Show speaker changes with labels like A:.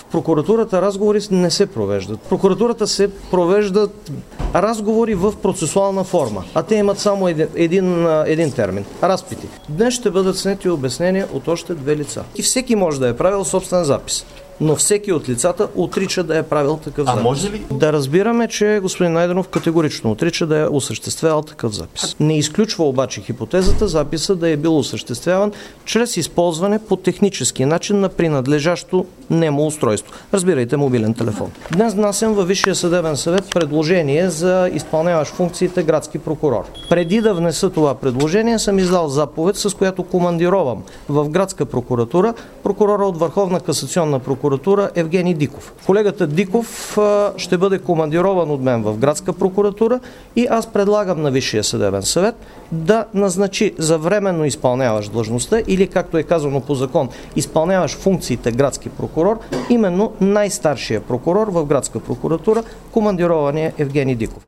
A: прокуратурата разговори не се провеждат. В прокуратурата се провеждат разговори в процесуална форма, а те имат само един термин – разпити. Днес ще бъдат снети обяснения от още 2 лица. И всеки може да е правил собствен запис. Но всеки от лицата отрича да е правил такъв запис.
B: А може ли?
A: Да разбираме, че господин Найденов категорично отрича да е осъществявал такъв запис. Не изключва обаче хипотезата записа да е бил осъществяван чрез използване по технически начин на принадлежащо немо устройство. Разбирайте, мобилен телефон. Днес внасям във Висшия съдебен съвет предложение за изпълняващ функциите градски прокурор. Преди да внеса това предложение, съм издал заповед, с която командировам в градска прокуратура прокурора от Върховна касационна прокуратура Евгений Диков. Колегата Диков ще бъде командирован от мен в градска прокуратура и аз предлагам на Висшия съдебен съвет да назначи за временно изпълняващ длъжността или, както е казано по закон, изпълняващ функциите градски прокурор, именно най-старшия прокурор в градска прокуратура, командирования Евгений Диков.